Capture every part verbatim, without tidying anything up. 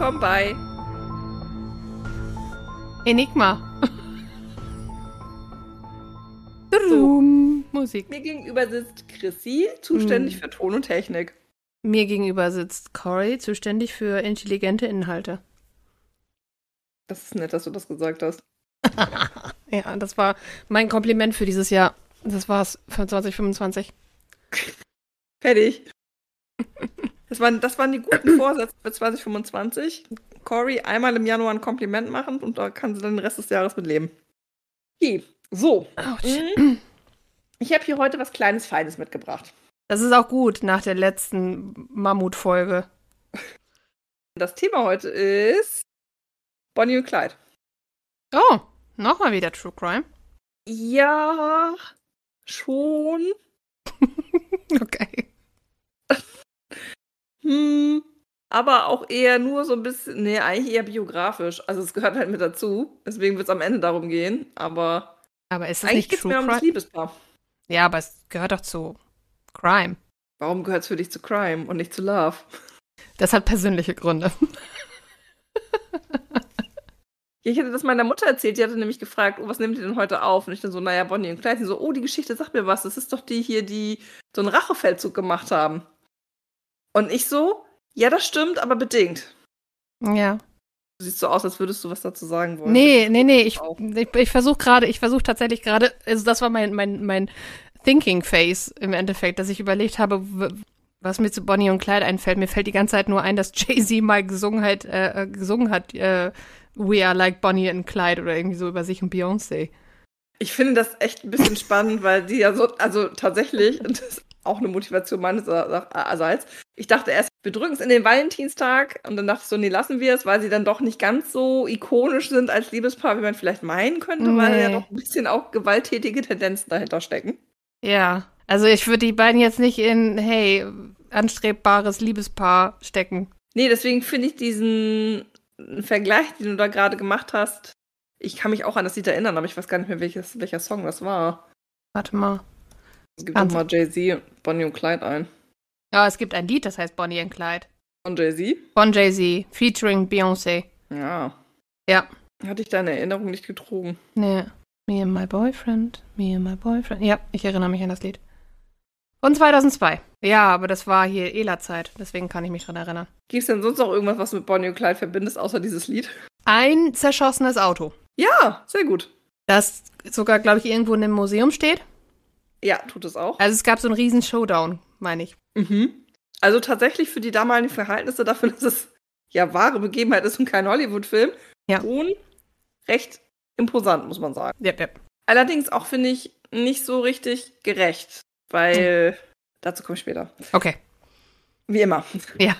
willkommen bei Enigma. So. Musik. Mir gegenüber sitzt Chrissy, zuständig mm. für Ton und Technik. Mir gegenüber sitzt Cory, zuständig für intelligente Inhalte. Das ist nett, dass du das gesagt hast. Ja, das war mein Kompliment für dieses Jahr. Das war's für zwanzig fünfundzwanzig. Fertig. Das waren, das waren die guten Vorsätze für zwanzig fünfundzwanzig. Cory einmal im Januar ein Kompliment machen und da kann sie dann den Rest des Jahres mit leben. Okay, so. Ouch. Ich habe hier heute was Kleines, Feines mitgebracht. Das ist auch gut nach der letzten Mammutfolge. Das Thema heute ist Bonnie und Clyde. Oh, nochmal wieder True Crime? Ja, schon. Okay. Hm, aber auch eher nur so ein bisschen, nee, eigentlich eher biografisch. Also es gehört halt mit dazu. Deswegen wird es am Ende darum gehen. Aber, aber ist das eigentlich nicht geht es True mir um das Crime? Liebespaar. Ja, aber es gehört doch zu Crime. Warum gehört es für dich zu Crime und nicht zu Love? Das hat persönliche Gründe. Ich hatte das meiner Mutter erzählt, die hatte nämlich gefragt, oh, was nehmt ihr denn heute auf? Und ich dann so, naja, Bonnie und Clyde. Und so, oh, die Geschichte sagt mir was. Das ist doch die hier, die so einen Rachefeldzug gemacht haben. Und ich so, ja, das stimmt, aber bedingt. Ja. Du siehst so aus, als würdest du was dazu sagen wollen. Nee, nee, nee, ich, ich, ich versuche gerade, ich versuche tatsächlich gerade, also das war mein, mein, mein Thinking Phase im Endeffekt, dass ich überlegt habe, w- was mir zu Bonnie und Clyde einfällt. Mir fällt die ganze Zeit nur ein, dass Jay-Z mal gesungen hat, äh, gesungen hat, äh, We are like Bonnie and Clyde oder irgendwie so über sich und Beyoncé. Ich finde das echt ein bisschen spannend, weil die ja so, also tatsächlich, und das ist auch eine Motivation meinerseits, ich dachte erst, wir drücken es in den Valentinstag und dann dachte ich so, nee, lassen wir es, weil sie dann doch nicht ganz so ikonisch sind als Liebespaar, wie man vielleicht meinen könnte, Nee. weil ja doch ein bisschen auch gewalttätige Tendenzen dahinter stecken. Ja, also ich würde die beiden jetzt nicht in, hey, anstrebbares Liebespaar stecken. Nee, deswegen finde ich diesen Vergleich, den du da gerade gemacht hast, ich kann mich auch an das Lied erinnern, aber ich weiß gar nicht mehr, welches, welcher Song das war. Warte mal. Es gibt doch mal Jay-Z und Bonnie und Clyde ein. Ja, es gibt ein Lied, das heißt Bonnie and Clyde. Von Jay-Z? Von Jay-Z, featuring Beyoncé. Ja. Ja. Hatte ich deine Erinnerung nicht getrogen. Nee. Me and my boyfriend, me and my boyfriend. Ja, ich erinnere mich an das Lied. Von zweitausendzwei. Ja, aber das war hier Ela-Zeit, deswegen kann ich mich dran erinnern. Gibt es denn sonst noch irgendwas, was du mit Bonnie und Clyde verbindest, außer dieses Lied? Ein zerschossenes Auto. Ja, sehr gut. Das sogar, glaube ich, irgendwo in einem Museum steht. Ja, tut es auch. Also es gab so einen riesen Showdown, meine ich. Mhm. Also tatsächlich für die damaligen Verhältnisse dafür, dass es ja wahre Begebenheit ist und kein Hollywood-Film, Ja. schon recht imposant, muss man sagen. Ja, ja. Allerdings auch, finde ich, nicht so richtig gerecht, weil mhm. dazu komme ich später. Okay. Wie immer. Ja.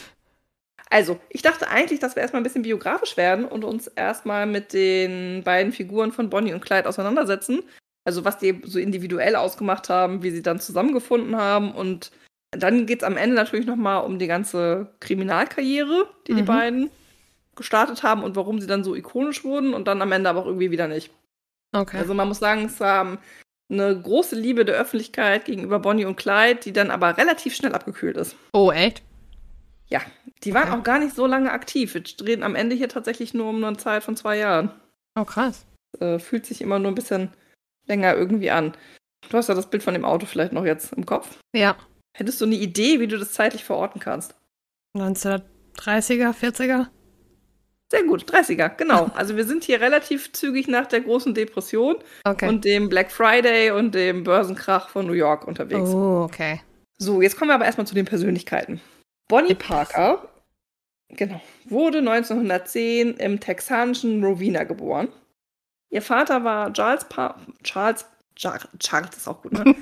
Also, ich dachte eigentlich, dass wir erstmal ein bisschen biografisch werden und uns erstmal mit den beiden Figuren von Bonnie und Clyde auseinandersetzen. Also, was die so individuell ausgemacht haben, wie sie dann zusammengefunden haben. Und dann geht es am Ende natürlich nochmal um die ganze Kriminalkarriere, die mhm. die beiden gestartet haben und warum sie dann so ikonisch wurden und dann am Ende aber auch irgendwie wieder nicht. Okay. Also, man muss sagen, es war eine große Liebe der Öffentlichkeit gegenüber Bonnie und Clyde, die dann aber relativ schnell abgekühlt ist. Oh, echt? Ja, die waren Okay. auch gar nicht so lange aktiv. Wir drehen am Ende hier tatsächlich nur um eine Zeit von zwei Jahren. Oh, krass. Äh, fühlt sich immer nur ein bisschen länger irgendwie an. Du hast ja das Bild von dem Auto vielleicht noch jetzt im Kopf. Ja. Hättest du eine Idee, wie du das zeitlich verorten kannst? neunzehnhundertdreißiger, vierziger? Sehr gut, dreißiger, genau. Also wir sind hier relativ zügig nach der großen Depression Okay. und dem Black Friday und dem Börsenkrach von New York unterwegs. Oh, okay. So, jetzt kommen wir aber erstmal zu den Persönlichkeiten. Bonnie Parker, genau, wurde neunzehnhundertzehn im texanischen Rowena geboren. Ihr Vater war Charles Pa- Charles, Charles, Charles ist auch gut, ne?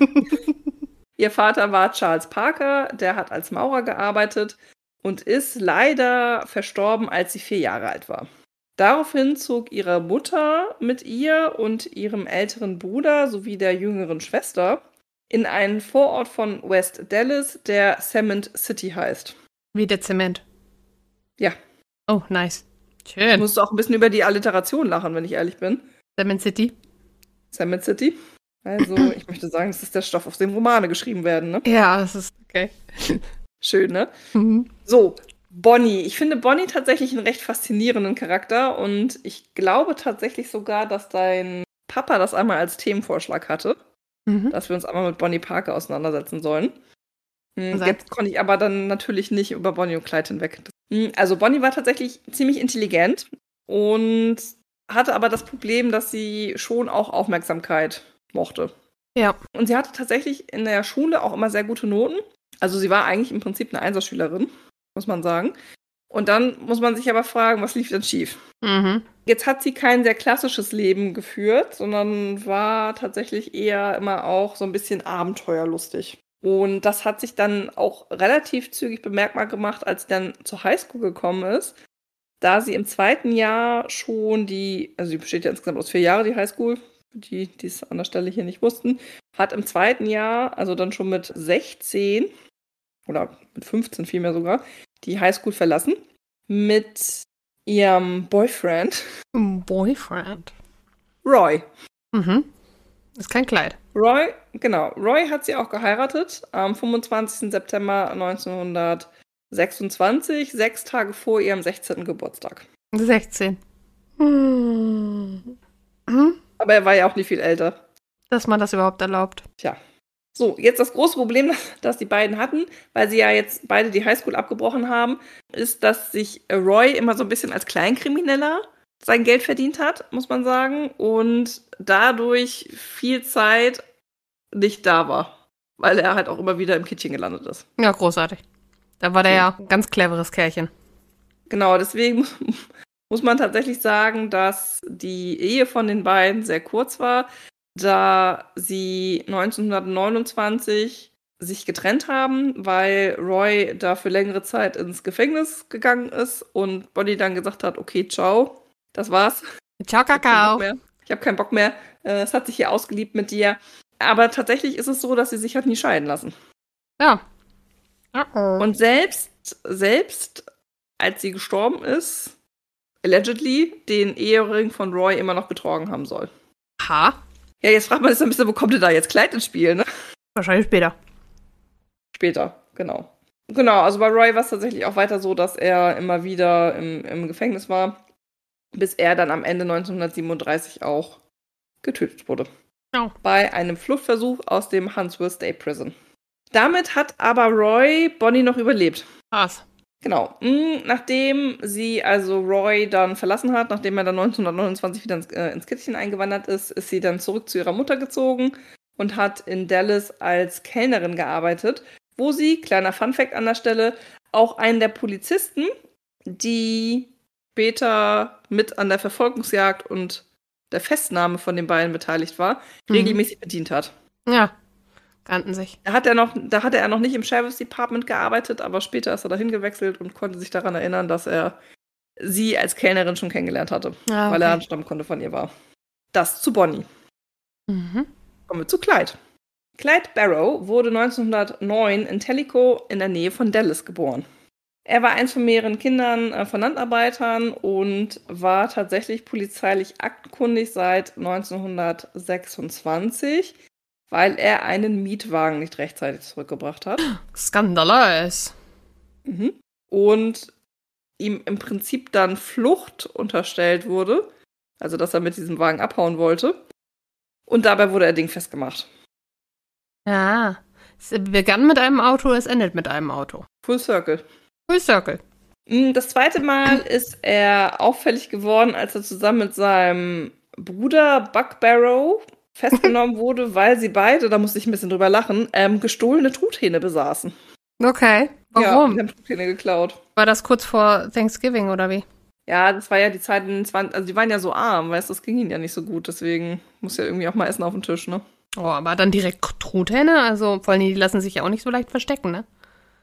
Ihr Vater war Charles Parker, der hat als Maurer gearbeitet und ist leider verstorben, als sie vier Jahre alt war. Daraufhin zog ihre Mutter mit ihr und ihrem älteren Bruder sowie der jüngeren Schwester in einen Vorort von West Dallas, der Cement City heißt. Wie der Zement. Ja. Oh, nice. Ich Schön. musste auch ein bisschen über die Alliteration lachen, wenn ich ehrlich bin. Cement City. Cement City. Also, ich möchte sagen, das ist der Stoff, auf dem Romane geschrieben werden, ne? Ja, das ist okay. Schön, ne? Mhm. So, Bonnie. Ich finde Bonnie tatsächlich einen recht faszinierenden Charakter und ich glaube tatsächlich sogar, dass dein Papa das einmal als Themenvorschlag hatte, mhm. dass wir uns einmal mit Bonnie Parker auseinandersetzen sollen. Hm, jetzt konnte ich aber dann natürlich nicht über Bonnie und Clyde hinweg. Also Bonnie war tatsächlich ziemlich intelligent und hatte aber das Problem, dass sie schon auch Aufmerksamkeit mochte. Ja. Und sie hatte tatsächlich in der Schule auch immer sehr gute Noten. Also sie war eigentlich im Prinzip eine Einserschülerin, muss man sagen. Und dann muss man sich aber fragen, was lief denn schief? Mhm. Jetzt hat sie kein sehr klassisches Leben geführt, sondern war tatsächlich eher immer auch so ein bisschen abenteuerlustig. Und das hat sich dann auch relativ zügig bemerkbar gemacht, als sie dann zur Highschool gekommen ist, da sie im zweiten Jahr schon die, also sie besteht ja insgesamt aus vier Jahren, die Highschool, für die, die es an der Stelle hier nicht wussten, hat im zweiten Jahr, also dann schon mit sechzehn oder mit fünfzehn vielmehr sogar, die Highschool verlassen mit ihrem Boyfriend. Boyfriend. Roy. Mhm. Ist kein Kleid. Roy, genau. Roy hat sie auch geheiratet am fünfundzwanzigsten September neunzehnhundertsechsundzwanzig, sechs Tage vor ihrem sechzehnten Geburtstag. sechzehn. Hm. Hm? Aber er war ja auch nicht viel älter. Dass man das überhaupt erlaubt. Tja. So, jetzt das große Problem, das die beiden hatten, weil sie ja jetzt beide die Highschool abgebrochen haben, ist, dass sich Roy immer so ein bisschen als Kleinkrimineller sein Geld verdient hat, muss man sagen, und dadurch viel Zeit nicht da war, weil er halt auch immer wieder im Kittchen gelandet ist. Ja, großartig. Da war der ja ein ganz cleveres Kerlchen. Genau, deswegen muss, muss man tatsächlich sagen, dass die Ehe von den beiden sehr kurz war, da sie neunzehnhundertneunundzwanzig sich getrennt haben, weil Roy da für längere Zeit ins Gefängnis gegangen ist und Bonnie dann gesagt hat, okay, ciao, das war's. Ciao, Kakao. Ich habe keinen Bock mehr. Es hat sich hier ausgeliebt mit dir. Aber tatsächlich ist es so, dass sie sich hat nie scheiden lassen. Ja. Uh-oh. Und selbst, selbst als sie gestorben ist, allegedly den Ehering von Roy immer noch getragen haben soll. Ha? Ja, jetzt fragt man sich ein bisschen, wo kommt denn da jetzt Clyde ins Spiel, ne? Wahrscheinlich später. Später, genau. Genau, also bei Roy war es tatsächlich auch weiter so, dass er immer wieder im, im Gefängnis war, bis er dann am Ende neunzehnhundertsiebenunddreißig auch getötet wurde. Oh. Bei einem Fluchtversuch aus dem Huntsville State Prison. Damit hat aber Roy Bonnie noch überlebt. Was? Genau. Nachdem sie also Roy dann verlassen hat, nachdem er dann neunzehnhundertneunundzwanzig wieder ins, äh, ins Kittchen eingewandert ist, ist sie dann zurück zu ihrer Mutter gezogen und hat in Dallas als Kellnerin gearbeitet, wo sie, kleiner Funfact an der Stelle, auch einen der Polizisten, die später mit an der Verfolgungsjagd und der Festnahme von den beiden beteiligt war, mhm. regelmäßig bedient hat. Ja, kannten sich. Da hat er noch, da hatte er noch nicht im Sheriff's Department gearbeitet, aber später ist er dahin gewechselt und konnte sich daran erinnern, dass er sie als Kellnerin schon kennengelernt hatte, ah, okay. weil er ein Stammkunde von ihr war. Das zu Bonnie. Mhm. Kommen wir zu Clyde. Clyde Barrow wurde neunzehnhundertneun in Tellico in der Nähe von Dallas geboren. Er war eins von mehreren Kindern äh, von Landarbeitern und war tatsächlich polizeilich aktenkundig seit neunzehnhundertsechsundzwanzig, weil er einen Mietwagen nicht rechtzeitig zurückgebracht hat. Skandalös. Mhm. Und ihm im Prinzip dann Flucht unterstellt wurde, also dass er mit diesem Wagen abhauen wollte. Und dabei wurde er dingfest gemacht. Ja, es begann mit einem Auto, es endet mit einem Auto. Full Circle. Full Circle. Das zweite Mal ist er auffällig geworden, als er zusammen mit seinem Bruder Buck Barrow festgenommen wurde, weil sie beide, da musste ich ein bisschen drüber lachen, ähm, gestohlene Truthähne besaßen. Okay, warum? Ja, die haben Truthähne geklaut. War das kurz vor Thanksgiving oder wie? Ja, das war ja die Zeit in den zwanzig, also die waren ja so arm, weißt du, das ging ihnen ja nicht so gut, deswegen muss ja irgendwie auch mal Essen auf den Tisch, ne? Oh, aber dann direkt Truthähne? Also vor allem, die lassen sich ja auch nicht so leicht verstecken, ne?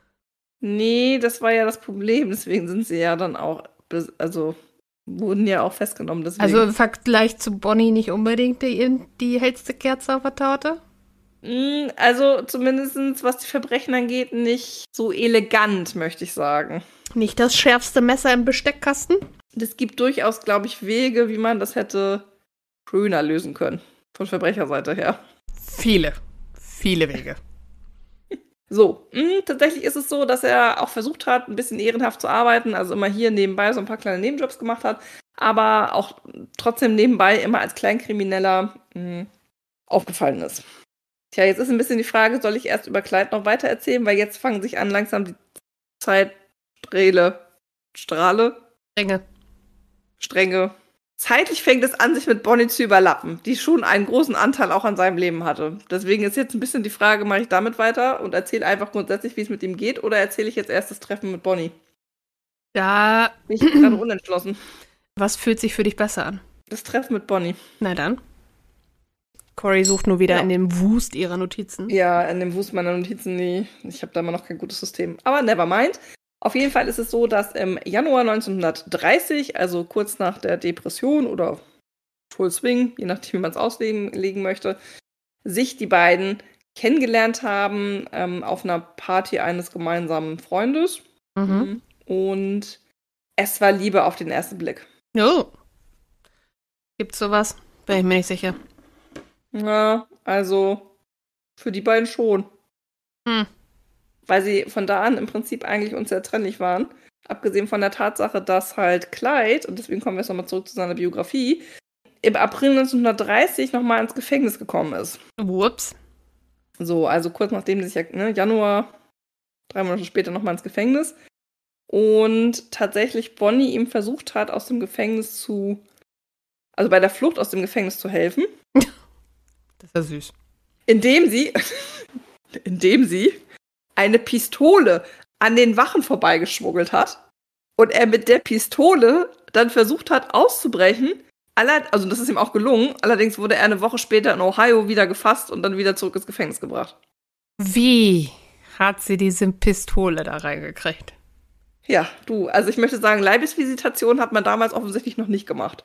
Nee, das war ja das Problem, deswegen sind sie ja dann auch, also wurden ja auch festgenommen. Deswegen. Also im Vergleich zu Bonnie nicht unbedingt die, die hellste Kerze auf der Torte? Also zumindest was die Verbrechen angeht, nicht so elegant, möchte ich sagen. Nicht das schärfste Messer im Besteckkasten? Es gibt durchaus, glaube ich, Wege, wie man das hätte schöner lösen können. Von Verbrecherseite her. Viele. Viele Wege. So, mh, tatsächlich ist es so, dass er auch versucht hat, ein bisschen ehrenhaft zu arbeiten, also immer hier nebenbei so ein paar kleine Nebenjobs gemacht hat, aber auch trotzdem nebenbei immer als Kleinkrimineller mh, aufgefallen ist. Tja, jetzt ist ein bisschen die Frage, soll ich erst über Clyde noch weiter erzählen, weil jetzt fangen sich an langsam die Zeitsträhle, Strahle, Strenge. Stränge. Zeitlich fängt es an, sich mit Bonnie zu überlappen, die schon einen großen Anteil auch an seinem Leben hatte. Deswegen ist jetzt ein bisschen die Frage, mache ich damit weiter und erzähle einfach grundsätzlich, wie es mit ihm geht, oder erzähle ich jetzt erst das Treffen mit Bonnie? Da. Bin ich gerade unentschlossen. Was fühlt sich für dich besser an? Das Treffen mit Bonnie. Na dann. Cory sucht nur wieder Ja. in dem Wust ihrer Notizen. Ja, in dem Wust meiner Notizen, nee, ich habe da immer noch kein gutes System. Aber never mind. Auf jeden Fall ist es so, dass im Januar neunzehnhundertdreißig, also kurz nach der Depression oder Full Swing, je nachdem, wie man es auslegen legen möchte, sich die beiden kennengelernt haben ähm, auf einer Party eines gemeinsamen Freundes. Mhm. Und es war Liebe auf den ersten Blick. Oh. Gibt's sowas? Bin ich mir nicht sicher. Ja, also für die beiden schon. Hm. Weil sie von da an im Prinzip eigentlich unzertrennlich waren. Abgesehen von der Tatsache, dass halt Clyde, und deswegen kommen wir jetzt nochmal zurück zu seiner Biografie, im April neunzehnhundertdreißig nochmal ins Gefängnis gekommen ist. Whoops. So, also kurz nachdem sie sich, ja, ne, Januar, drei Monate später nochmal ins Gefängnis. Und tatsächlich Bonnie ihm versucht hat, aus dem Gefängnis zu, also bei der Flucht aus dem Gefängnis zu helfen. Das ist ja süß. Indem sie, indem sie eine Pistole an den Wachen vorbeigeschmuggelt hat und er mit der Pistole dann versucht hat auszubrechen. Aller, also das ist ihm auch gelungen, allerdings wurde er eine Woche später in Ohio wieder gefasst und dann wieder zurück ins Gefängnis gebracht. Wie hat sie diese Pistole da reingekriegt? Ja, du, also ich möchte sagen, Leibesvisitation hat man damals offensichtlich noch nicht gemacht.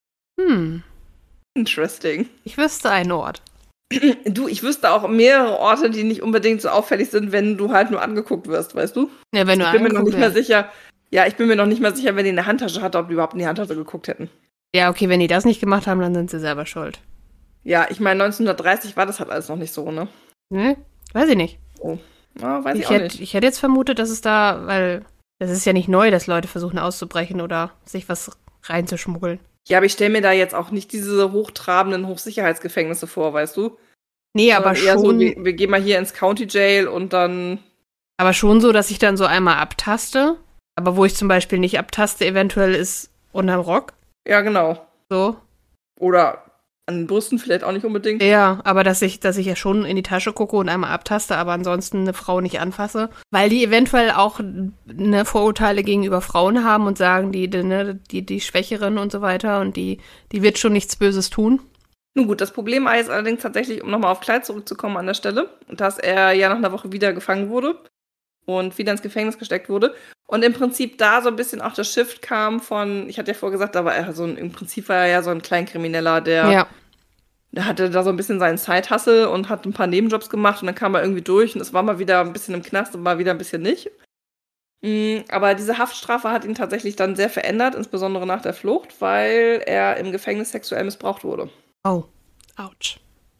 Hm, Interesting. ich wüsste einen Ort. Du, ich wüsste auch mehrere Orte, die nicht unbedingt so auffällig sind, wenn du halt nur angeguckt wirst, weißt du? Ja, wenn du Ich bin mir noch angeguckt nicht mehr wirst. sicher. Ja, ich bin mir noch nicht mal sicher, wenn die eine Handtasche hatte, ob die überhaupt in die Handtasche geguckt hätten. Ja, okay, wenn die das nicht gemacht haben, dann sind sie selber schuld. Ja, ich meine, neunzehnhundertdreißig war das halt alles noch nicht so, ne? Ne? Weiß ich nicht. Ja, weiß ich, Ich auch hätte, nicht. ich hätte jetzt vermutet, dass es da, weil das ist ja nicht neu, dass Leute versuchen auszubrechen oder sich was reinzuschmuggeln. Ja, aber ich stelle mir da jetzt auch nicht diese hochtrabenden Hochsicherheitsgefängnisse vor, weißt du? Nee, aber Sondern eher schon, so, wir, wir gehen mal hier ins County Jail und dann. aber schon so, dass ich dann so einmal abtaste. Aber wo ich zum Beispiel nicht abtaste, eventuell ist unterm Rock. Ja, genau. So. Oder an den Brüsten vielleicht auch nicht unbedingt. Ja, aber dass ich, dass ich ja schon in die Tasche gucke und einmal abtaste, aber ansonsten eine Frau nicht anfasse. Weil die eventuell auch ne, Vorurteile gegenüber Frauen haben und sagen, die, die, ne, die, die Schwächeren und so weiter und die, die wird schon nichts Böses tun. Nun gut, das Problem ist allerdings tatsächlich, um nochmal auf Clyde zurückzukommen an der Stelle, dass er ja nach einer Woche wieder gefangen wurde und wieder ins Gefängnis gesteckt wurde. Und im Prinzip da so ein bisschen auch das Shift kam von, ich hatte ja vorher gesagt, da war er so ein, im Prinzip war er ja so ein Kleinkrimineller, der, Ja. der hatte da so ein bisschen seinen Side-Hustle und hat ein paar Nebenjobs gemacht und dann kam er irgendwie durch und es war mal wieder ein bisschen im Knast und mal wieder ein bisschen nicht. Mm, aber diese Haftstrafe hat ihn tatsächlich dann sehr verändert, insbesondere nach der Flucht, weil er im Gefängnis sexuell missbraucht wurde. Oh. Autsch.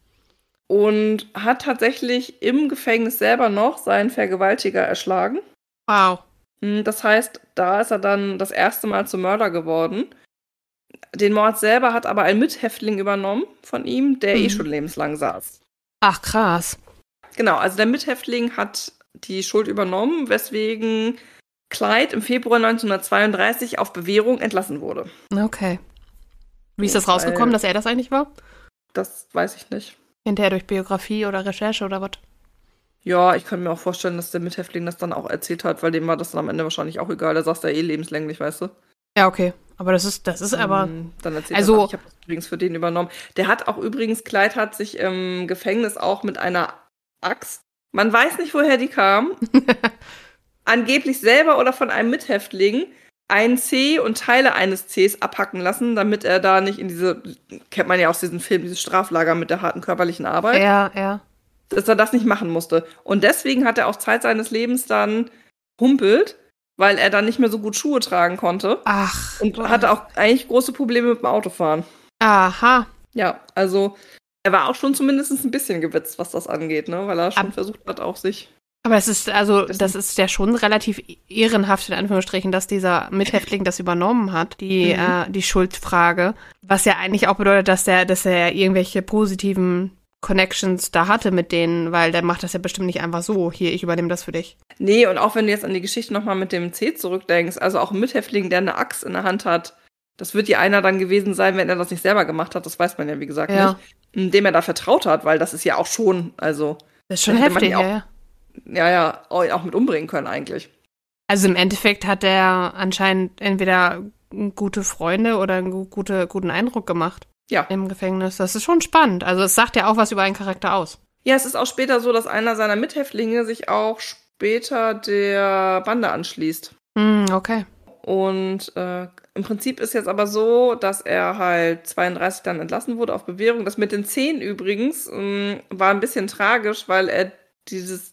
Und hat tatsächlich im Gefängnis selber noch seinen Vergewaltiger erschlagen. Wow. Das heißt, da ist er dann das erste Mal zum Mörder geworden. Den Mord selber hat aber ein Mithäftling übernommen von ihm, der Mhm. eh schon lebenslang saß. Ach, krass. Genau, also der Mithäftling hat die Schuld übernommen, weswegen Clyde im Februar neunzehnhundertzweiunddreißig auf Bewährung entlassen wurde. Okay. Wie ist das Weil- rausgekommen, dass er das eigentlich war? Das weiß ich nicht. Hinterher durch Biografie oder Recherche oder was? Ja, ich kann mir auch vorstellen, dass der Mithäftling das dann auch erzählt hat, weil dem war das dann am Ende wahrscheinlich auch egal. Der saß da eh lebenslänglich, weißt du? Ja, okay. Aber das ist, das ist aber. Ähm, dann erzählt also- er, ach, ich habe das übrigens für den übernommen. Der hat auch übrigens, Clyde hat sich im Gefängnis auch mit einer Axt, man weiß nicht, woher die kam, angeblich selber oder von einem Mithäftling, ein C und Teile eines Cs abhacken lassen, damit er da nicht in diese, kennt man ja aus diesem Film, dieses Straflager mit der harten körperlichen Arbeit, Ja, ja. dass er das nicht machen musste. Und deswegen hat er auch Zeit seines Lebens dann humpelt, weil er dann nicht mehr so gut Schuhe tragen konnte. Ach. Und hatte auch eigentlich große Probleme mit dem Autofahren. Aha. Ja, also er war auch schon zumindest ein bisschen gewitzt, was das angeht, ne? Weil er schon Ab- versucht hat, auch sich Aber es ist, also, Das- das ist ja schon relativ ehrenhaft, in Anführungsstrichen, dass dieser Mithäftling das übernommen hat, die, Mhm. äh, die Schuldfrage. Was ja eigentlich auch bedeutet, dass der, dass er irgendwelche positiven Connections da hatte mit denen, weil der macht das ja bestimmt nicht einfach so, hier, ich übernehme das für dich. Nee, und auch wenn du jetzt an die Geschichte nochmal mit dem C zurückdenkst, also auch ein Mithäftling, der eine Axt in der Hand hat, das wird ja einer dann gewesen sein, wenn er das nicht selber gemacht hat, das weiß man ja, wie gesagt, Ja. nicht, dem er da vertraut hat, weil das ist ja auch schon, also, Das ist schon Da hätte man heftig, ihn auch- ja, ja. ja, ja, auch auch mit umbringen können eigentlich. Also im Endeffekt hat er anscheinend entweder gute Freunde oder einen gu- gute, guten Eindruck gemacht Ja. im Gefängnis. Das ist schon spannend. Also es sagt ja auch was über einen Charakter aus. Ja, es ist auch später so, dass einer seiner Mithäftlinge sich auch später der Bande anschließt. Hm, okay. Und äh, im Prinzip ist jetzt aber so, dass er halt zweiunddreißig dann entlassen wurde auf Bewährung. Das mit den zehn übrigens ähm, war ein bisschen tragisch, weil er dieses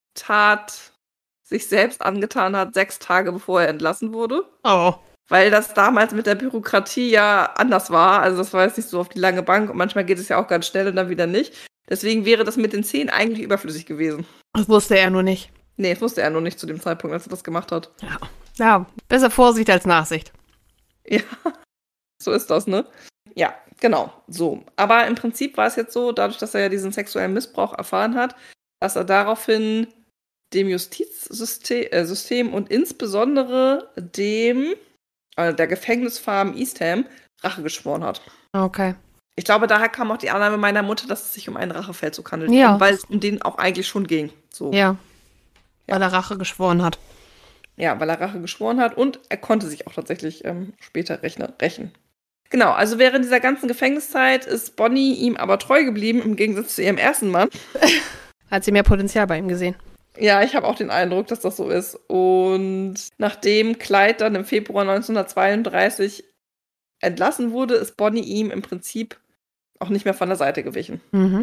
Tat sich selbst angetan hat, sechs Tage bevor er entlassen wurde. Oh. Weil das damals mit der Bürokratie ja anders war. Also das war jetzt nicht so auf die lange Bank und manchmal geht es ja auch ganz schnell und dann wieder nicht. Deswegen wäre das mit den zehn eigentlich überflüssig gewesen. Das wusste er nur nicht. Nee, das wusste er noch nicht zu dem Zeitpunkt, als er das gemacht hat. Ja. Ja, besser Vorsicht als Nachsicht. Ja, so ist das, ne? Ja, genau, so. Aber im Prinzip war es jetzt so, dadurch, dass er ja diesen sexuellen Missbrauch erfahren hat, dass er daraufhin dem Justizsystem äh, System und insbesondere dem, äh, der Gefängnisfarm Eastham Rache geschworen hat. Okay. Ich glaube, daher kam auch die Annahme meiner Mutter, dass es sich um einen Rachefeldzug handelt. Ja. Weil es um den auch eigentlich schon ging. So. Ja. Weil er Rache geschworen hat. Ja, weil er Rache geschworen hat und er konnte sich auch tatsächlich ähm, später rechne, rächen. Genau, also während dieser ganzen Gefängniszeit ist Bonnie ihm aber treu geblieben, im Gegensatz zu ihrem ersten Mann. Hat sie mehr Potenzial bei ihm gesehen. Ja, ich habe auch den Eindruck, dass das so ist. Und nachdem Clyde dann im Februar neunzehnhundertzweiunddreißig entlassen wurde, ist Bonnie ihm im Prinzip auch nicht mehr von der Seite gewichen. Mhm.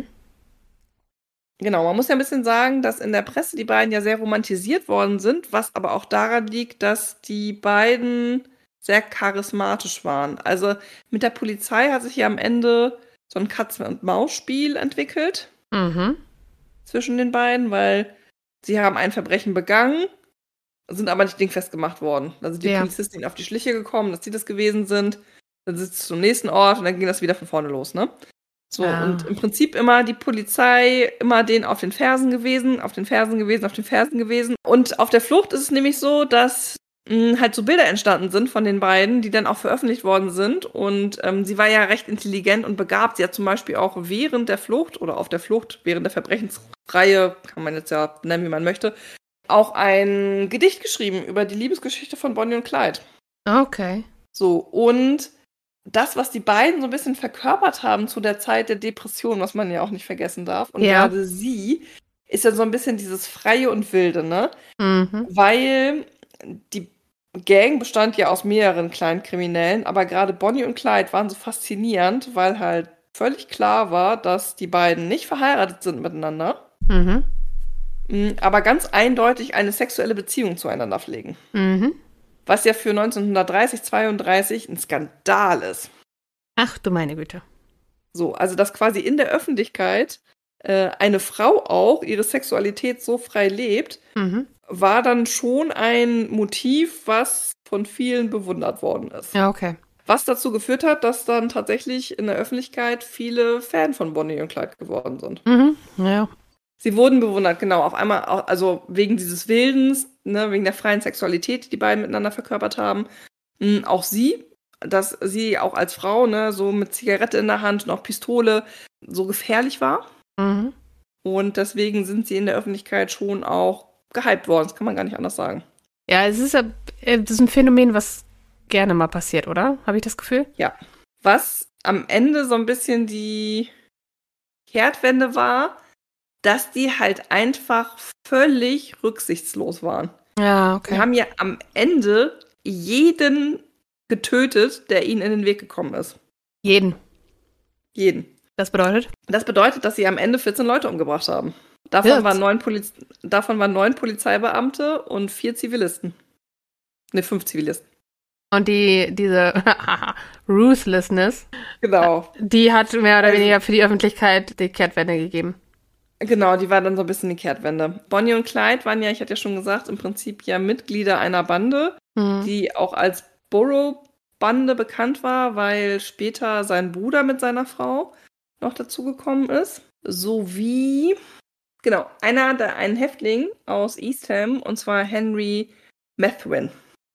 Genau, man muss ja ein bisschen sagen, dass in der Presse die beiden ja sehr romantisiert worden sind, was aber auch daran liegt, dass die beiden sehr charismatisch waren. Also mit der Polizei hat sich ja am Ende so ein Katze-und-Maus-Spiel entwickelt Mhm. zwischen den beiden, weil sie haben ein Verbrechen begangen, sind aber nicht dingfest gemacht worden. Da sind die Ja. Polizisten ihnen auf die Schliche gekommen, dass sie das gewesen sind. Dann sind sie zum nächsten Ort und dann ging das wieder von vorne los, ne? So, Ah. und im Prinzip immer die Polizei, immer denen auf den Fersen gewesen, auf den Fersen gewesen, auf den Fersen gewesen. Und auf der Flucht ist es nämlich so, dass mh, halt so Bilder entstanden sind von den beiden, die dann auch veröffentlicht worden sind. Und ähm, sie war ja recht intelligent und begabt. Sie hat zum Beispiel auch während der Flucht oder auf der Flucht, während der Verbrechensreihe, kann man jetzt ja nennen, wie man möchte, auch ein Gedicht geschrieben über die Liebesgeschichte von Bonnie und Clyde. Okay. So, und das, was die beiden so ein bisschen verkörpert haben zu der Zeit der Depression, was man ja auch nicht vergessen darf. Und Ja. gerade sie ist ja so ein bisschen dieses Freie und Wilde, ne? Mhm. Weil die Gang bestand ja aus mehreren kleinen Kriminellen, aber gerade Bonnie und Clyde waren so faszinierend, weil halt völlig klar war, dass die beiden nicht verheiratet sind miteinander, Mhm. mh, aber ganz eindeutig eine sexuelle Beziehung zueinander pflegen. Mhm. Was ja für neunzehnhundertdreißig, zweiunddreißig ein Skandal ist. Ach du meine Güte. So, also dass quasi in der Öffentlichkeit äh, eine Frau auch ihre Sexualität so frei lebt, Mhm. war dann schon ein Motiv, was von vielen bewundert worden ist. Ja, okay. Was dazu geführt hat, dass dann tatsächlich in der Öffentlichkeit viele Fan von Bonnie und Clyde geworden sind. Mhm. Ja. Sie wurden bewundert, genau, auf einmal, auch, also wegen dieses Wildens, ne, wegen der freien Sexualität, die die beiden miteinander verkörpert haben. Mhm, auch sie, dass sie auch als Frau, ne, so mit Zigarette in der Hand und auch Pistole so gefährlich war. Mhm. Und deswegen sind sie in der Öffentlichkeit schon auch gehypt worden. Das kann man gar nicht anders sagen. Ja, es ist, ja- äh, das ist ein Phänomen, was gerne mal passiert, oder? Habe ich das Gefühl? Was am Ende so ein bisschen die Kehrtwende war, dass die halt einfach völlig rücksichtslos waren. Ja, Die okay. haben ja am Ende jeden getötet, der ihnen in den Weg gekommen ist. Jeden. Jeden. Das bedeutet? Das bedeutet, dass sie am Ende vierzehn Leute umgebracht haben. Davon, vierzehn? waren neun, Poliz davon waren neun Polizeibeamte und vier Zivilisten. Ne, fünf Zivilisten. Und die, diese Ruthlessness, Genau. die hat mehr oder Also- weniger für die Öffentlichkeit die Kehrtwende gegeben. Genau, die war dann so ein bisschen die Kehrtwende. Bonnie und Clyde waren ja, ich hatte ja schon gesagt, im Prinzip ja Mitglieder einer Bande, mhm. die auch als Borough-Bande bekannt war, weil später sein Bruder mit seiner Frau noch dazugekommen ist. Sowie, genau, einer, der, ein Häftling aus Eastham, und zwar Henry Methuen.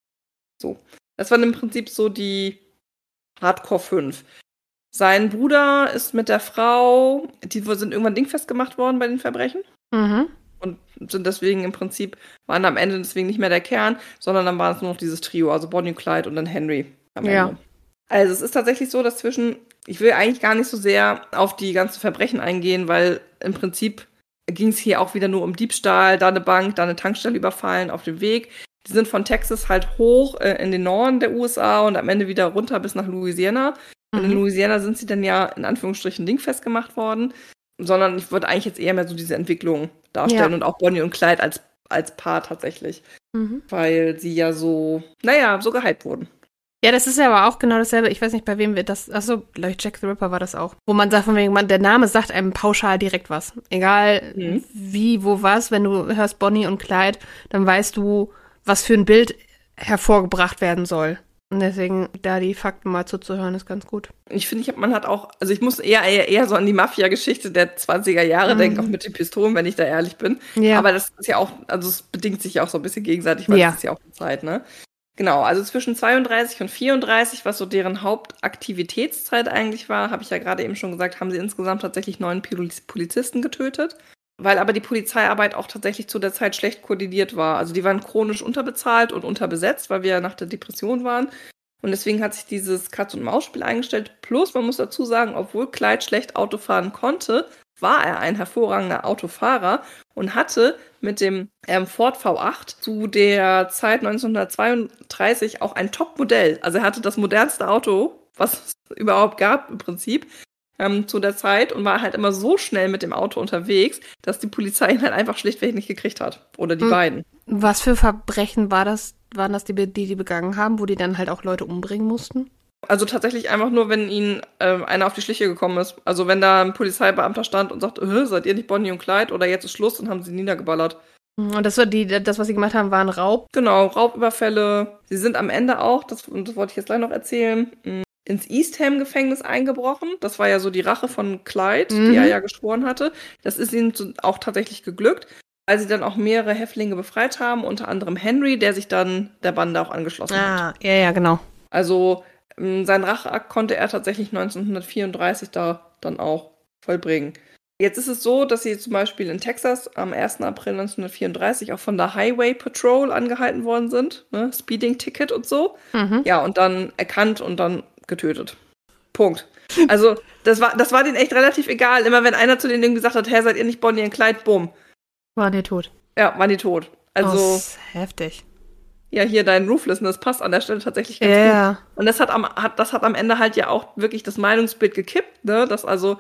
So, das waren im Prinzip so die Hardcore fünf. Sein Bruder ist mit der Frau, die sind irgendwann dingfest gemacht worden bei den Verbrechen. Mhm. Und sind deswegen im Prinzip, waren am Ende deswegen nicht mehr der Kern, sondern dann war es nur noch dieses Trio, also Bonnie und Clyde und dann Henry am Ende. Ja. Also es ist tatsächlich so, dass zwischen, ich will eigentlich gar nicht so sehr auf die ganzen Verbrechen eingehen, weil im Prinzip ging es hier auch wieder nur um Diebstahl, da eine Bank, da eine Tankstelle überfallen auf dem Weg. Die sind von Texas halt hoch äh, in den Norden der U S A und am Ende wieder runter bis nach Louisiana. Und in Louisiana sind sie dann ja in Anführungsstrichen dingfest gemacht worden, sondern ich wollte eigentlich jetzt eher mehr so diese Entwicklung darstellen, ja. Und auch Bonnie und Clyde als, als Paar tatsächlich, mhm. weil sie ja so, naja, so gehypt wurden. Ja, das ist ja aber auch genau dasselbe. Ich weiß nicht, bei wem wir das, achso, glaube ich, Jack the Ripper war das auch. Wo man sagt, von wegen, man, der Name sagt einem pauschal direkt was. Egal mhm. wie, wo, was, wenn du hörst Bonnie und Clyde, dann weißt du, was für ein Bild hervorgebracht werden soll. Und deswegen, da die Fakten mal zuzuhören, ist ganz gut. Ich finde, ich, man hat auch, also ich muss eher, eher, eher so an die Mafia-Geschichte der zwanziger Jahre mhm. denken, auch mit den Pistolen, wenn ich da ehrlich bin. Ja. Aber das ist ja auch, also es bedingt sich ja auch so ein bisschen gegenseitig, weil ja. das ist ja auch die Zeit, ne? Genau, also zwischen zweiunddreißig und vierunddreißig, was so deren Hauptaktivitätszeit eigentlich war, habe ich ja gerade eben schon gesagt, haben sie insgesamt tatsächlich neun Polizisten getötet. Weil aber die Polizeiarbeit auch tatsächlich zu der Zeit schlecht koordiniert war. Also die waren chronisch unterbezahlt und unterbesetzt, weil wir ja nach der Depression waren. Und deswegen hat sich dieses Katz-und-Maus-Spiel eingestellt. Plus, man muss dazu sagen, obwohl Clyde schlecht Auto fahren konnte, war er ein hervorragender Autofahrer und hatte mit dem ähm, Ford V acht zu der Zeit neunzehnhundertzweiunddreißig auch ein Top-Modell. Also er hatte das modernste Auto, was es überhaupt gab im Prinzip. Ähm, zu der Zeit und war halt immer so schnell mit dem Auto unterwegs, dass die Polizei ihn halt einfach schlichtweg nicht gekriegt hat. Oder die mhm. beiden. Was für Verbrechen war das, waren das, die, die die begangen haben, wo die dann halt auch Leute umbringen mussten? Also tatsächlich einfach nur, wenn ihnen äh, einer auf die Schliche gekommen ist. Also wenn da ein Polizeibeamter stand und sagt, seid ihr nicht Bonnie und Clyde oder jetzt ist Schluss, dann haben sie niedergeballert. Und das war die, das, was sie gemacht haben, war ein Raub? Genau, Raubüberfälle. Sie sind am Ende auch, das, das wollte ich jetzt gleich noch erzählen, mh, ins Eastham-Gefängnis eingebrochen. Das war ja so die Rache von Clyde, mhm. die er ja geschworen hatte. Das ist ihnen auch tatsächlich geglückt, weil sie dann auch mehrere Häftlinge befreit haben, unter anderem Henry, der sich dann der Bande auch angeschlossen ah, hat. Ja, ja, genau. Also ähm, seinen Racheakt konnte er tatsächlich neunzehnhundertvierunddreißig da dann auch vollbringen. Jetzt ist es so, dass sie zum Beispiel in Texas am ersten April neunzehnhundertvierunddreißig auch von der Highway Patrol angehalten worden sind. Ne? Speeding-Ticket und so. Mhm. Ja, und dann erkannt und dann getötet. Punkt. Also, das war, das war denen echt relativ egal. Immer wenn einer zu denen gesagt hat, hey, seid ihr nicht Bonnie und Clyde, bumm. Waren die tot. Ja, waren die tot. Also, oh, das ist heftig. Ja, hier dein Ruthlessness passt an der Stelle tatsächlich ganz yeah. gut. Und das hat, am, hat, das hat am Ende halt ja auch wirklich das Meinungsbild gekippt, ne? Dass also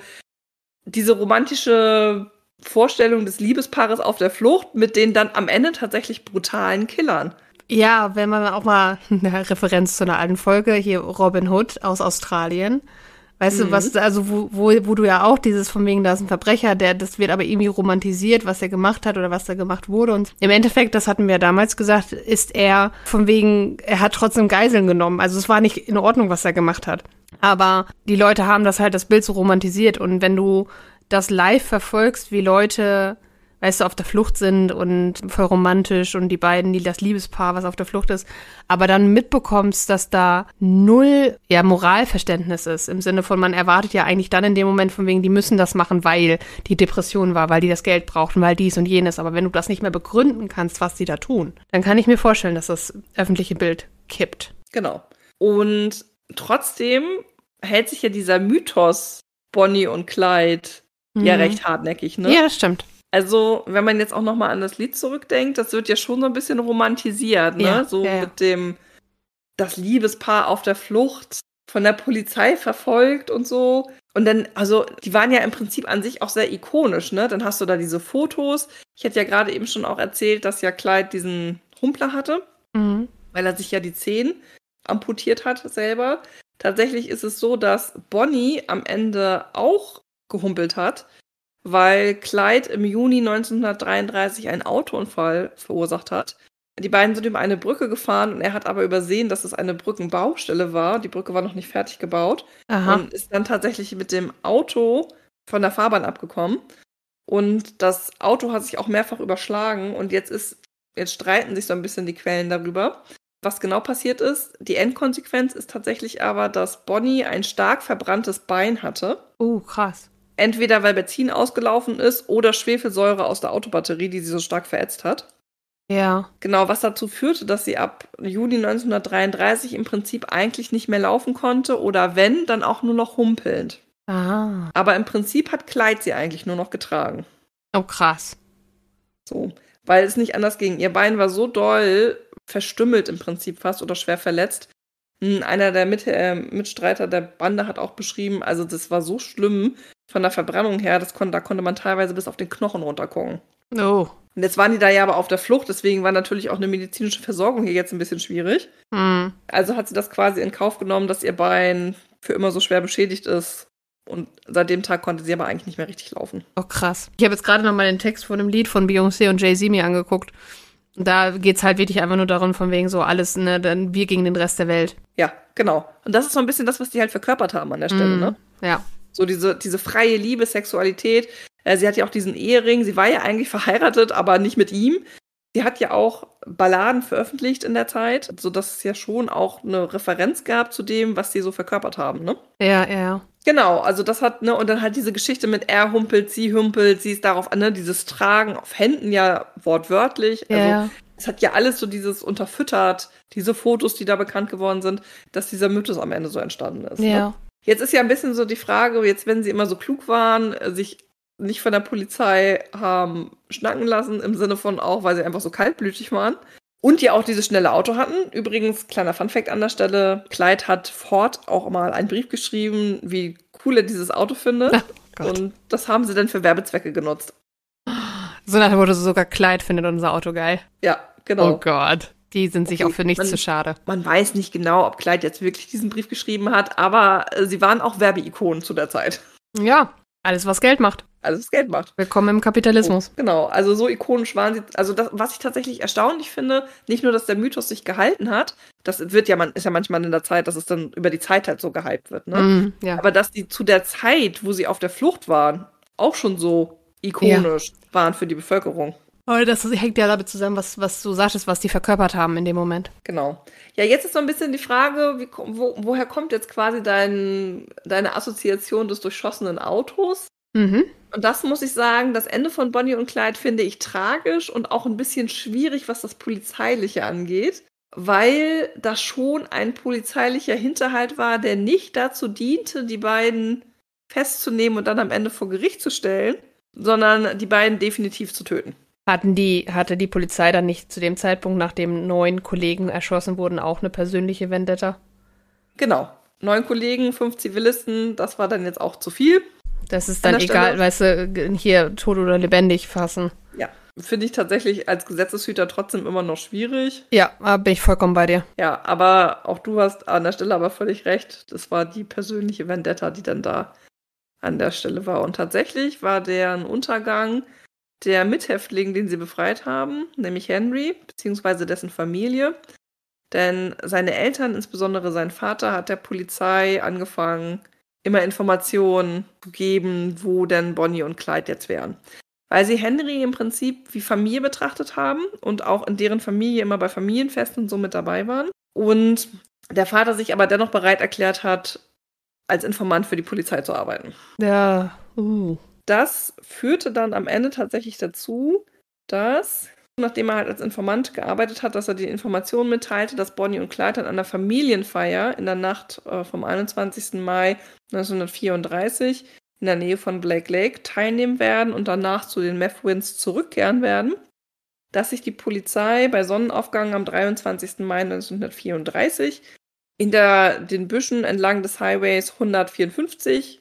diese romantische Vorstellung des Liebespaares auf der Flucht mit den dann am Ende tatsächlich brutalen Killern. Ja, wenn man auch mal eine Referenz zu einer alten Folge, hier Robin Hood aus Australien, weißt mhm. du, was, also wo, wo, wo du ja auch dieses von wegen, da ist ein Verbrecher, der, das wird aber irgendwie romantisiert, was er gemacht hat oder was da gemacht wurde. Und im Endeffekt, das hatten wir damals gesagt, ist er von wegen, er hat trotzdem Geiseln genommen. Also es war nicht in Ordnung, was er gemacht hat. Aber die Leute haben das halt, das Bild so romantisiert. Und wenn du das live verfolgst, wie Leute, weißt du, auf der Flucht sind und voll romantisch und die beiden, die das Liebespaar, was auf der Flucht ist, aber dann mitbekommst, dass da null, ja, Moralverständnis ist, im Sinne von, man erwartet ja eigentlich dann in dem Moment von wegen, die müssen das machen, weil die Depression war, weil die das Geld brauchten, weil dies und jenes, aber wenn du das nicht mehr begründen kannst, was die da tun, dann kann ich mir vorstellen, dass das öffentliche Bild kippt. Genau. Und trotzdem hält sich ja dieser Mythos Bonnie und Clyde mhm. ja recht hartnäckig, ne? Ja, das stimmt. Also, wenn man jetzt auch nochmal an das Lied zurückdenkt, das wird ja schon so ein bisschen romantisiert, ne? Ja, so ja, ja. mit dem, das Liebespaar auf der Flucht, von der Polizei verfolgt und so. Und dann, also, die waren ja im Prinzip an sich auch sehr ikonisch, ne? Dann hast du da diese Fotos. Ich hätte ja gerade eben schon auch erzählt, dass ja Clyde diesen Humpler hatte, Mhm. weil er sich ja die Zehen amputiert hat selber. Tatsächlich ist es so, dass Bonnie am Ende auch gehumpelt hat. weil Clyde im Juni neunzehnhundertdreiunddreißig einen Autounfall verursacht hat. Die beiden sind über eine Brücke gefahren und er hat aber übersehen, dass es eine Brückenbaustelle war. Die Brücke war noch nicht fertig gebaut. Aha. Und ist dann tatsächlich mit dem Auto von der Fahrbahn abgekommen. Und das Auto hat sich auch mehrfach überschlagen. Und jetzt ist, jetzt streiten sich so ein bisschen die Quellen darüber, was genau passiert ist. Die Endkonsequenz ist tatsächlich aber, dass Bonnie ein stark verbranntes Bein hatte. Oh, krass. Entweder weil Benzin ausgelaufen ist oder Schwefelsäure aus der Autobatterie, die sie so stark verätzt hat. Ja. Genau, was dazu führte, dass sie ab Juni neunzehnhundertdreiunddreißig im Prinzip eigentlich nicht mehr laufen konnte oder wenn, dann auch nur noch humpelnd. Ah. Aber im Prinzip hat Clyde sie eigentlich nur noch getragen. Oh, krass. So, weil es nicht anders ging. Ihr Bein war so doll verstümmelt im Prinzip fast oder schwer verletzt. Einer der Mit äh, Mitstreiter der Bande hat auch beschrieben, also das war so schlimm von der Verbrennung her, das kon da konnte man teilweise bis auf den Knochen runtergucken. Oh. Und jetzt waren die da ja aber auf der Flucht, deswegen war natürlich auch eine medizinische Versorgung hier jetzt ein bisschen schwierig. Hm. Also hat sie das quasi in Kauf genommen, dass ihr Bein für immer so schwer beschädigt ist. Und seit dem Tag konnte sie aber eigentlich nicht mehr richtig laufen. Oh, krass. Ich habe jetzt gerade noch mal den Text von dem Lied von Beyoncé und Jay-Z mir angeguckt. Da geht's halt wirklich einfach nur darum, von wegen so alles, ne, dann wir gegen den Rest der Welt. Ja, genau. Und das ist so ein bisschen das, was die halt verkörpert haben an der Stelle, Mm, ne? Ja. So diese, diese freie Liebe, Sexualität. Äh, sie hat ja auch diesen Ehering. Sie war ja eigentlich verheiratet, aber nicht mit ihm. Sie hat ja auch Balladen veröffentlicht in der Zeit, sodass es ja schon auch eine Referenz gab zu dem, was sie so verkörpert haben, ne? Ja, ja, ja. Genau, also das hat, ne, und dann halt diese Geschichte mit er humpelt, sie humpelt, sie ist darauf, ne, dieses Tragen auf Händen ja wortwörtlich. Also Ja. es hat ja alles so dieses unterfüttert, diese Fotos, die da bekannt geworden sind, dass dieser Mythos am Ende so entstanden ist. Ja. Ne? Jetzt ist ja ein bisschen so die Frage, jetzt wenn sie immer so klug waren, äh, sich nicht von der Polizei haben schnacken lassen, im Sinne von auch, weil sie einfach so kaltblütig waren. Und ja auch dieses schnelle Auto hatten. Übrigens, kleiner Funfact an der Stelle, Clyde hat Ford auch mal einen Brief geschrieben, wie cool er dieses Auto findet. Oh Gott. Und das haben sie dann für Werbezwecke genutzt. So nach dem Motto, sogar Clyde findet unser Auto geil. Ja, genau. Oh Gott. Die sind sich Okay, auch für nichts man- zu schade. Man weiß nicht genau, ob Clyde jetzt wirklich diesen Brief geschrieben hat, aber äh, sie waren auch Werbeikonen zu der Zeit. Ja, alles, was Geld macht. Also das Geld macht. Willkommen im Kapitalismus. Genau, also so ikonisch waren sie. Also das, was ich tatsächlich erstaunlich finde, nicht nur, dass der Mythos sich gehalten hat, das wird ja man ist ja manchmal in der Zeit, dass es dann über die Zeit halt so gehypt wird, ne? Mm, ja. Aber dass die zu der Zeit, wo sie auf der Flucht waren, auch schon so ikonisch waren für die Bevölkerung. Aber das hängt ja damit zusammen, was, was du sagtest, was die verkörpert haben in dem Moment. Genau. Ja, jetzt ist so ein bisschen die Frage, wie, ko- wo, woher kommt jetzt quasi dein, deine Assoziation des durchschossenen Autos? Mhm. Und das muss ich sagen, das Ende von Bonnie und Clyde finde ich tragisch und auch ein bisschen schwierig, was das Polizeiliche angeht, weil das schon ein polizeilicher Hinterhalt war, der nicht dazu diente, die beiden festzunehmen und dann am Ende vor Gericht zu stellen, sondern die beiden definitiv zu töten. Hatten die, hatte die Polizei dann nicht zu dem Zeitpunkt, nachdem neun Kollegen erschossen wurden, auch eine persönliche Vendetta? Genau. Neun Kollegen, fünf Zivilisten, das war dann jetzt auch zu viel. Das ist An dann der egal, Stelle- weißt du, hier tot oder lebendig fassen. Ja, finde ich tatsächlich als Gesetzeshüter trotzdem immer noch schwierig. Ja, da bin ich vollkommen bei dir. Ja, aber auch du hast an der Stelle aber völlig recht. Das war die persönliche Vendetta, die dann da an der Stelle war. Und tatsächlich war deren Untergang der Mithäftling, den sie befreit haben, nämlich Henry, beziehungsweise dessen Familie. Denn seine Eltern, insbesondere sein Vater, hat der Polizei angefangen, immer Informationen zu geben, wo denn Bonnie und Clyde jetzt wären. Weil sie Henry im Prinzip wie Familie betrachtet haben und auch in deren Familie immer bei Familienfesten so mit dabei waren. Und der Vater sich aber dennoch bereit erklärt hat, als Informant für die Polizei zu arbeiten. Ja, uh. Das führte dann am Ende tatsächlich dazu, dass, nachdem er halt als Informant gearbeitet hat, dass er die Information mitteilte, dass Bonnie und Clyde an einer Familienfeier in der Nacht äh, vom einundzwanzigsten Mai neunzehnhundertvierunddreißig in der Nähe von Blake Lake teilnehmen werden und danach zu den Meth Winds zurückkehren werden, dass sich die Polizei bei Sonnenaufgang am dreiundzwanzigsten Mai neunzehnhundertvierunddreißig in der, den Büschen entlang des Highways hundertvierundfünfzig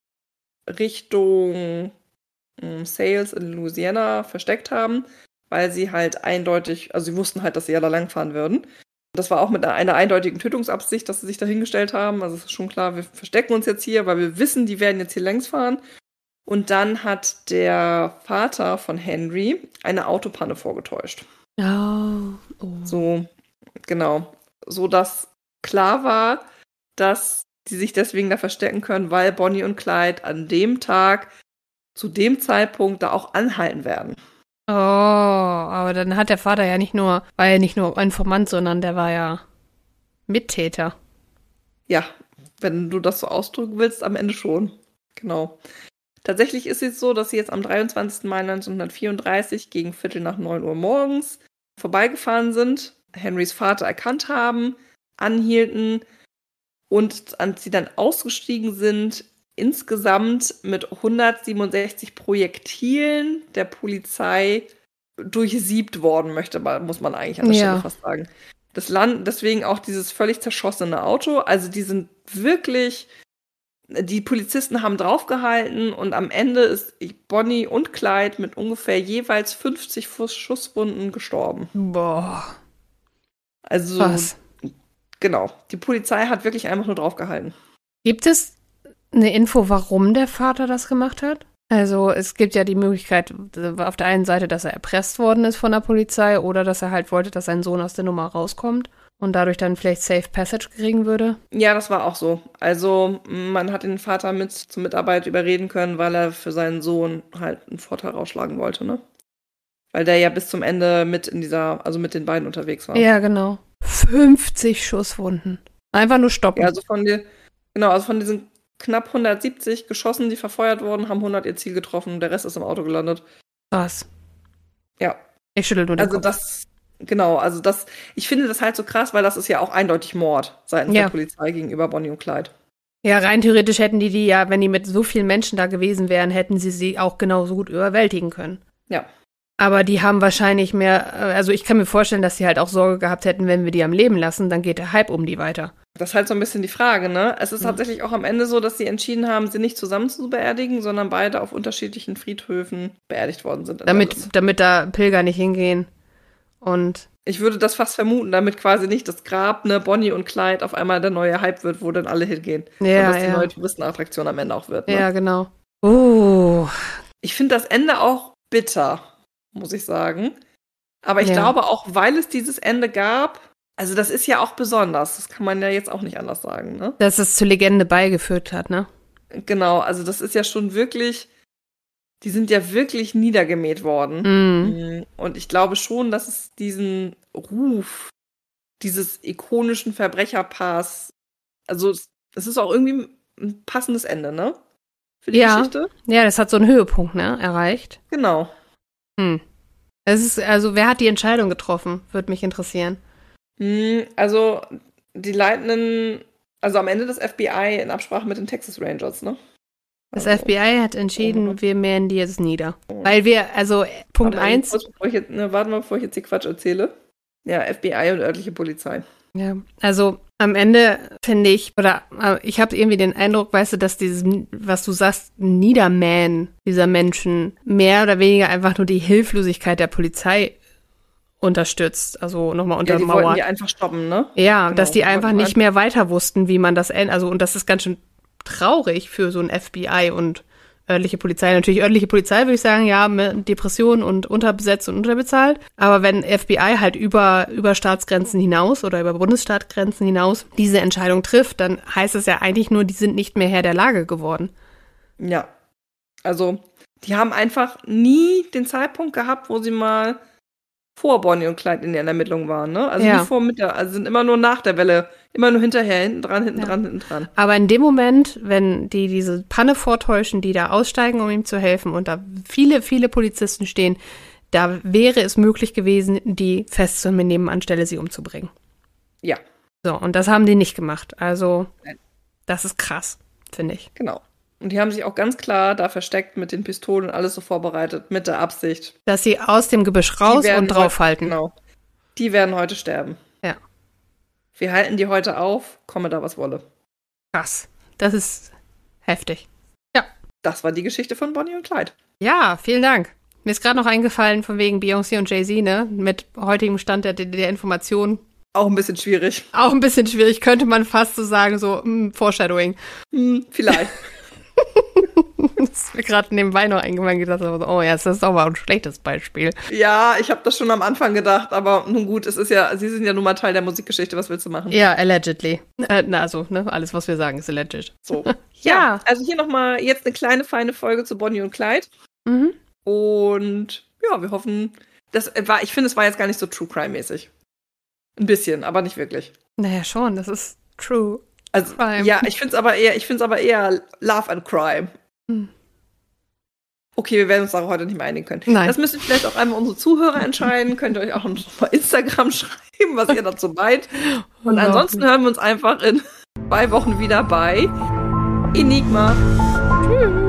Richtung ähm, Sales in Louisiana versteckt haben, weil sie halt eindeutig, also sie wussten halt, dass sie ja da langfahren würden. Das war auch mit einer, einer eindeutigen Tötungsabsicht, dass sie sich dahingestellt haben. Also es ist schon klar, wir verstecken uns jetzt hier, weil wir wissen, die werden jetzt hier längs fahren. Und dann hat der Vater von Henry eine Autopanne vorgetäuscht. Oh. oh. So, genau. So dass klar war, dass die sich deswegen da verstecken können, weil Bonnie und Clyde an dem Tag, zu dem Zeitpunkt, da auch anhalten werden. Oh, aber dann hat der Vater ja nicht nur, war ja nicht nur Informant, sondern der war ja Mittäter. Ja, wenn du das so ausdrücken willst, am Ende schon. Genau. Tatsächlich ist es so, dass sie jetzt am dreiundzwanzigsten Mai neunzehnhundertvierunddreißig gegen Viertel nach neun Uhr morgens vorbeigefahren sind, Henrys Vater erkannt haben, anhielten und als sie dann ausgestiegen sind, insgesamt mit hundertsiebenundsechzig Projektilen der Polizei durchsiebt worden, möchte man, muss man eigentlich an der Ja. Stelle fast sagen. Das Land, deswegen auch dieses völlig zerschossene Auto. Also die sind wirklich, die Polizisten haben draufgehalten und am Ende ist Bonnie und Clyde mit ungefähr jeweils fünfzig Schusswunden gestorben. Boah. Also, Was? genau. Die Polizei hat wirklich einfach nur draufgehalten. Gibt es eine Info, warum der Vater das gemacht hat? Also es gibt ja die Möglichkeit auf der einen Seite, dass er erpresst worden ist von der Polizei oder dass er halt wollte, dass sein Sohn aus der Nummer rauskommt und dadurch dann vielleicht Safe Passage kriegen würde. Ja, das war auch so. Also man hat den Vater mit zur Mitarbeit überreden können, weil er für seinen Sohn halt einen Vorteil rausschlagen wollte, ne? Weil der ja bis zum Ende mit in dieser, also mit den beiden unterwegs war. Ja, genau. fünfzig Schusswunden. Einfach nur stoppen. Ja, also von den, genau, also von diesen knapp hundertsiebzig Geschossen, die verfeuert wurden, haben hundert ihr Ziel getroffen und der Rest ist im Auto gelandet. Krass. Ja. Ich schüttel nur den Also Kopf. das, genau, also das, ich finde das halt so krass, weil das ist ja auch eindeutig Mord seitens Ja. der Polizei gegenüber Bonnie und Clyde. Ja, rein theoretisch hätten die die ja, wenn die mit so vielen Menschen da gewesen wären, hätten sie sie auch genauso gut überwältigen können. Ja. Aber die haben wahrscheinlich mehr, also ich kann mir vorstellen, dass sie halt auch Sorge gehabt hätten, wenn wir die am Leben lassen, dann geht der Hype um die weiter. Das ist halt so ein bisschen die Frage, ne? Es ist Ja. tatsächlich auch am Ende so, dass sie entschieden haben, sie nicht zusammen zu beerdigen, sondern beide auf unterschiedlichen Friedhöfen beerdigt worden sind. in Damit, Dallas. damit da Pilger nicht hingehen. Und Ich würde das fast vermuten, damit quasi nicht das Grab, ne, Bonnie und Clyde auf einmal der neue Hype wird, wo dann alle hingehen. ja, Und das die ja. neue Touristenattraktion am Ende auch wird. Ne? Ja, genau. Uh, Ich finde das Ende auch bitter, muss ich sagen. Aber ich Ja. glaube auch, weil es dieses Ende gab, also das ist ja auch besonders. Das kann man ja jetzt auch nicht anders sagen, ne? dass es zur Legende beigeführt hat, ne? Genau, also das ist ja schon wirklich, die sind ja wirklich niedergemäht worden. Mm. Und ich glaube schon, dass es diesen Ruf dieses ikonischen Verbrecherpaars, also es, es ist auch irgendwie ein passendes Ende, ne? Für die Ja. Geschichte. Ja, das hat so einen Höhepunkt, ne? Erreicht. Genau. Hm. Es ist, also, wer hat die Entscheidung getroffen? Würde mich interessieren. Hm, Also die leitenden, also am Ende das F B I in Absprache mit den Texas Rangers, ne? Das Also, F B I hat entschieden, Oh. wir mähen die jetzt nieder. Weil wir, also, Punkt aber eins. kurz, bevor ich jetzt, ne, warte mal, bevor ich jetzt hier Quatsch erzähle. Ja, F B I und örtliche Polizei. Ja, also am Ende finde ich, oder äh, ich habe irgendwie den Eindruck, weißt du, dass dieses, was du sagst, Niedermähen dieser Menschen mehr oder weniger einfach nur die Hilflosigkeit der Polizei unterstützt, also nochmal Ja, die wollten untermauert. die einfach stoppen, ne? Ja, Genau, dass die die einfach wollten nicht mehr weiter wussten, wie man das, en- also und das ist ganz schön traurig für so ein F B I und örtliche Polizei. Natürlich örtliche Polizei würde ich sagen, ja, mit Depression und unterbesetzt und unterbezahlt. Aber wenn F B I halt über, über Staatsgrenzen hinaus oder über Bundesstaatgrenzen hinaus diese Entscheidung trifft, dann heißt es ja eigentlich nur, die sind nicht mehr Herr der Lage geworden. Ja. Also, die haben einfach nie den Zeitpunkt gehabt, wo sie mal vor Bonnie und Clyde in den Ermittlungen waren, ne? Also Ja. nicht vor mit der, also sind immer nur nach der Welle, immer nur hinterher, hinten dran, hinten Ja. dran, hinten dran. Aber in dem Moment, wenn die diese Panne vortäuschen, die da aussteigen, um ihm zu helfen und da viele, viele Polizisten stehen, da wäre es möglich gewesen, die festzunehmen, anstelle sie umzubringen. Ja, So, und das haben die nicht gemacht. Also, Nein. das ist krass, finde ich. genau. Und die haben sich auch ganz klar da versteckt mit den Pistolen und alles so vorbereitet, mit der Absicht. Dass sie aus dem Gebüsch Die raus werden und draufhalten. Heute, genau. Die werden heute sterben. Ja. Wir halten die heute auf, komme da was wolle. Krass. Das ist heftig. Das war die Geschichte von Bonnie und Clyde. Ja, vielen Dank. Mir ist gerade noch eingefallen, von wegen Beyoncé und Jay-Z, ne? Mit heutigem Stand der, der Informationen. Auch ein bisschen schwierig. Auch ein bisschen schwierig, könnte man fast so sagen, so mm, Foreshadowing. Hm, vielleicht. Das ist mir gerade nebenbei noch eingefallen gedacht, so, oh ja, das ist aber ein schlechtes Beispiel. Ja, ich habe das schon am Anfang gedacht, aber nun gut, es ist ja, sie sind ja nun mal Teil der Musikgeschichte, was willst du machen? Ja, allegedly. Äh, na, also, ne, alles, was wir sagen, ist alleged. So. Ja. Ja, also hier nochmal jetzt eine kleine, feine Folge zu Bonnie und Clyde. Mhm. Und ja, wir hoffen, das war, ich finde, es war jetzt gar nicht so True Crime-mäßig. Ein bisschen, aber nicht wirklich. Naja, schon, das ist true. Also, Crime. ja, ich finde es aber eher, ich finde es aber eher Love and Crime. Hm. Okay, wir werden uns da heute nicht mehr einigen können. Nein. Das müssen vielleicht auch einmal unsere Zuhörer entscheiden. Könnt ihr euch auch noch bei Instagram schreiben, was ihr dazu meint. Und ansonsten hören wir uns einfach in zwei Wochen wieder bei Enigma. Tschüss.